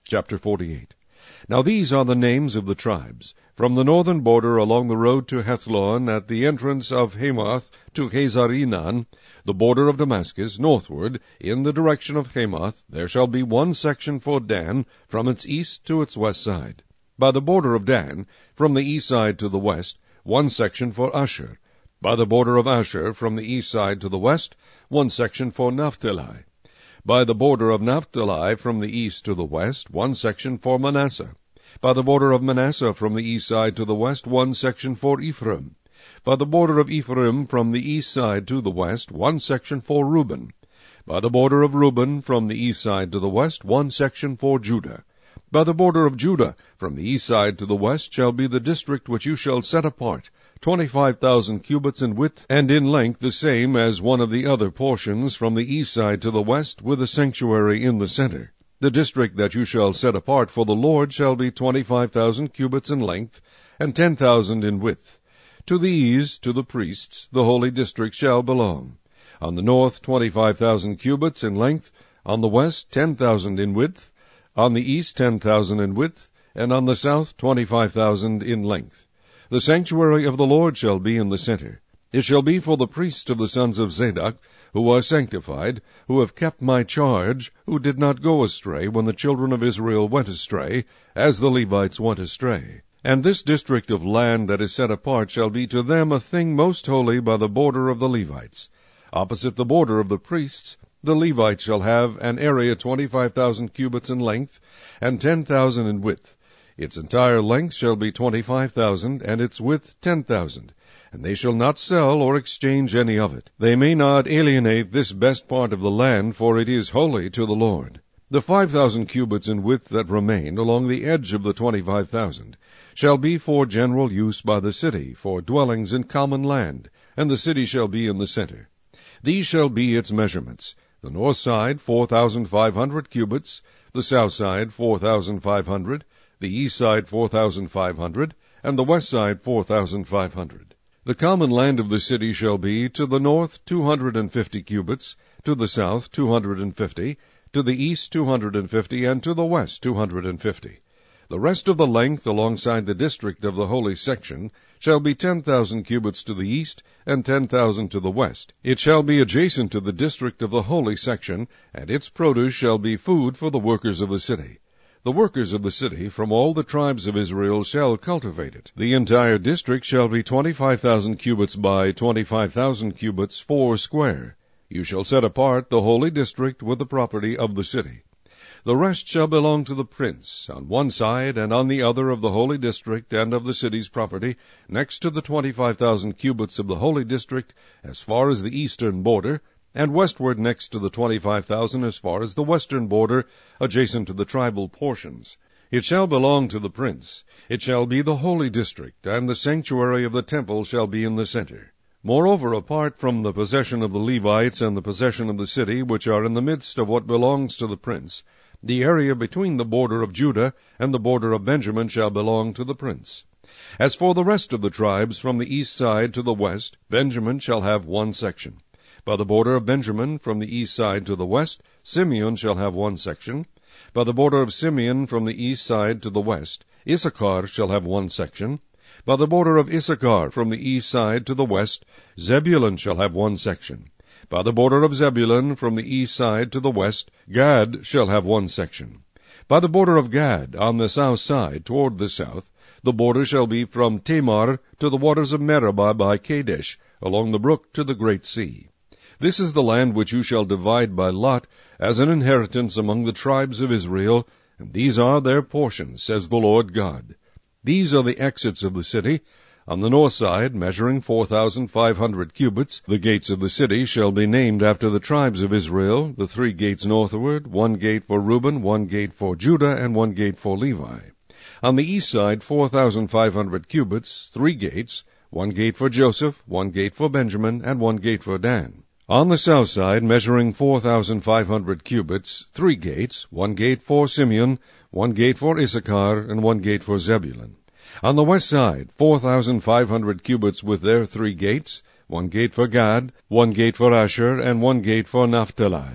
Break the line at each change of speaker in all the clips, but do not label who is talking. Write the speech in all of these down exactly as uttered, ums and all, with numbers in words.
Chapter forty-eight. Now these are the names of the tribes. From the northern border along the road to Hethlon, at the entrance of Hamath to Hazar-Enan, the border of Damascus, northward, in the direction of Hamath, there shall be one section for Dan, from its east to its west side. By the border of Dan, from the east side to the west, one section for Asher. By the border of Asher, from the east side to the west, one section for Naphtali. By the border of Naphtali, from the east to the west, one section for Manasseh. By the border of Manasseh, from the east side to the west, one section for Ephraim. By the border of Ephraim, from the east side to the west, one section for Reuben. By the border of Reuben, from the east side to the west, one section for Judah. By the border of Judah, from the east side to the west, shall be the district which you shall set apart, twenty-five thousand cubits in width, and in length the same as one of the other portions, from the east side to the west, with a sanctuary in the center. The district that you shall set apart for the Lord shall be twenty-five thousand cubits in length, and ten thousand in width. To these, to the priests, the holy district shall belong. On the north twenty-five thousand cubits in length, on the west ten thousand in width, on the east ten thousand in width, and on the south twenty-five thousand in length. The sanctuary of the Lord shall be in the center. It shall be for the priests of the sons of Zadok, who are sanctified, who have kept my charge, who did not go astray when the children of Israel went astray, as the Levites went astray. And this district of land that is set apart shall be to them a thing most holy by the border of the Levites. Opposite the border of the priests, the Levites shall have an area twenty-five thousand cubits in length, and ten thousand in width. Its entire length shall be twenty-five thousand, and its width ten thousand. And they shall not sell or exchange any of it. They may not alienate this best part of the land, for it is holy to the Lord. The five thousand cubits in width that remain along the edge of the twenty-five thousand shall be for general use by the city, for dwellings in common land, and the city shall be in the center. These shall be its measurements. The north side four thousand five hundred cubits, the south side four thousand five hundred, the east side four thousand five hundred, and the west side four thousand five hundred. The common land of the city shall be to the north two hundred and fifty cubits, to the south two hundred and fifty, to the east two hundred and fifty, and to the west two hundred and fifty. The rest of the length alongside the district of the holy section shall be ten thousand cubits to the east, and ten thousand to the west. It shall be adjacent to the district of the holy section, and its produce shall be food for the workers of the city. The workers of the city from all the tribes of Israel shall cultivate it. The entire district shall be twenty-five thousand cubits by twenty-five thousand cubits, four square. You shall set apart the holy district with the property of the city. The rest shall belong to the prince, on one side and on the other of the holy district and of the city's property, next to the twenty-five thousand cubits of the holy district, as far as the eastern border, and westward next to the twenty-five thousand as far as the western border, adjacent to the tribal portions. It shall belong to the prince. It shall be the holy district, and the sanctuary of the temple shall be in the center. Moreover, apart from the possession of the Levites and the possession of the city, which are in the midst of what belongs to the prince, the area between the border of Judah and the border of Benjamin shall belong to the prince. As for the rest of the tribes from the east side to the west, Benjamin shall have one section. By the border of Benjamin, from the east side to the west, Simeon shall have one section. By the border of Simeon, from the east side to the west, Issachar shall have one section. By the border of Issachar, from the east side to the west, Zebulun shall have one section. By the border of Zebulun, from the east side to the west, Gad shall have one section. By the border of Gad, on the south side, toward the south, the border shall be from Tamar to the waters of Meribah by Kadesh, along the brook to the great sea. This is the land which you shall divide by lot as an inheritance among the tribes of Israel, and these are their portions, says the Lord God. These are the exits of the city. On the north side, measuring four thousand five hundred cubits, the gates of the city shall be named after the tribes of Israel, the three gates northward, one gate for Reuben, one gate for Judah, and one gate for Levi. On the east side, four thousand five hundred cubits, three gates, one gate for Joseph, one gate for Benjamin, and one gate for Dan. On the south side, measuring four thousand five hundred cubits, three gates, one gate for Simeon, one gate for Issachar, and one gate for Zebulun. On the west side, four thousand five hundred cubits with their three gates, one gate for Gad, one gate for Asher, and one gate for Naphtali.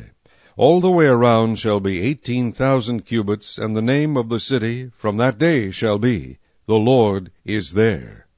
All the way around shall be eighteen thousand cubits, and the name of the city from that day shall be, The Lord is there.